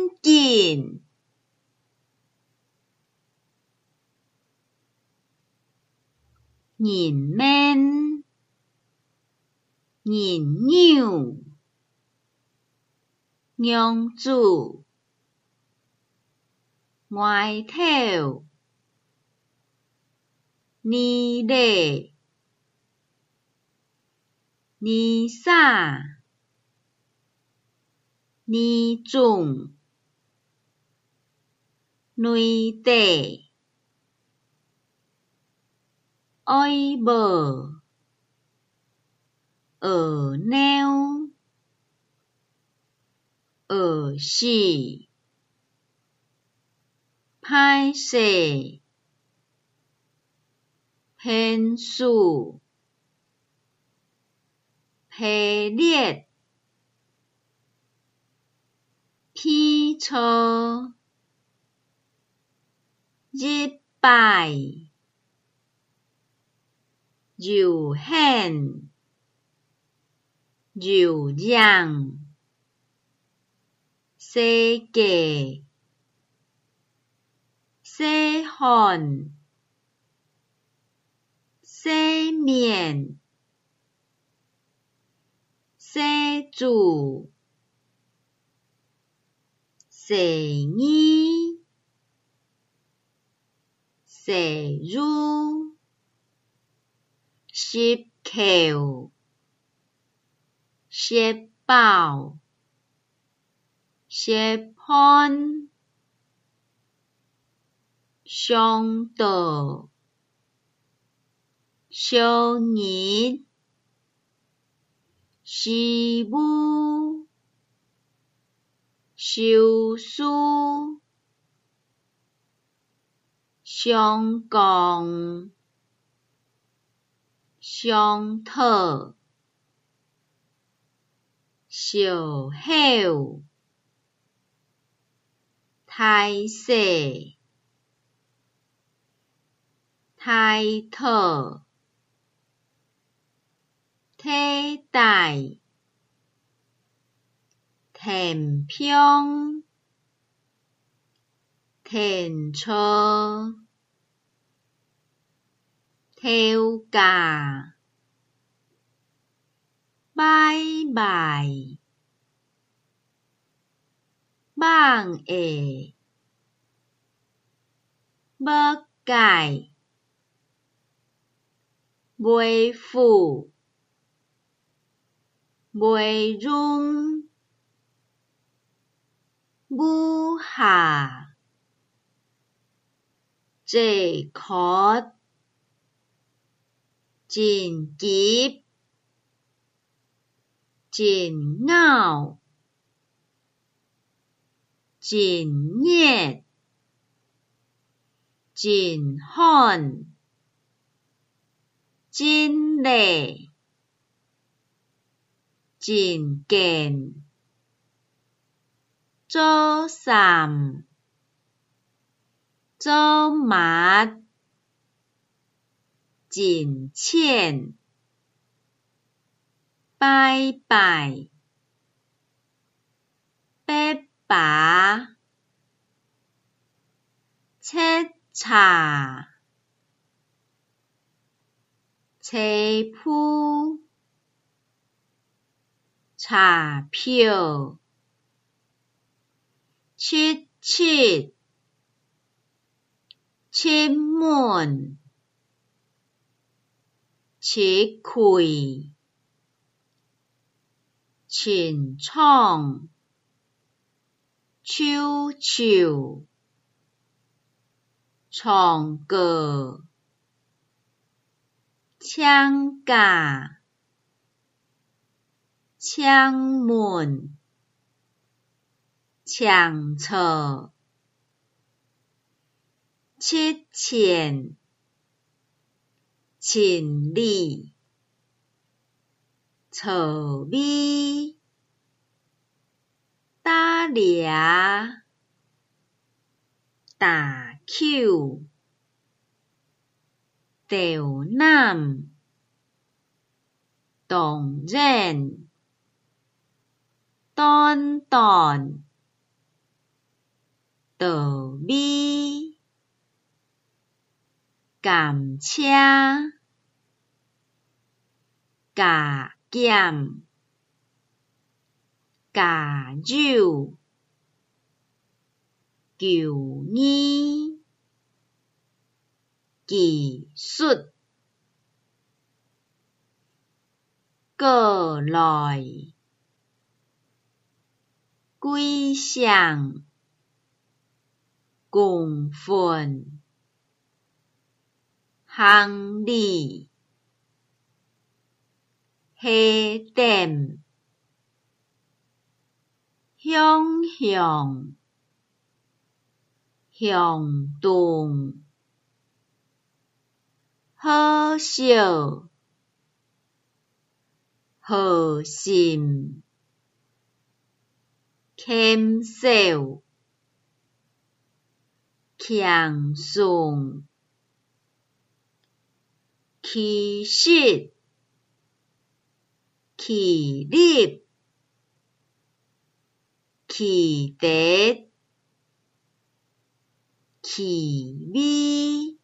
见。人面人鸟娘子外头呢嘞呢啥呢种内地爱无鸟是歹势偏数批列批错日拜有限有让世界细汉细面细主细衣细乳十口十包十盘上道小日事务小书上讲上讨小口大势大讨体大田평田错跳价拜拜网下要改袂富袂润武下这壳真急真拗真热真旱真热真健做衫做襪真浅拜拜八爸切茶车铺茶票七七七门七开清创手手创个枪架枪门枪册七千千里草米打掠打扣钓南当然当当道美，甘车，加减，加酒，求醫，技術，過來，歸向，共奮，行李，下點，向向，向東，好笑，好心，欠少，強順，其實，其力，其德，其美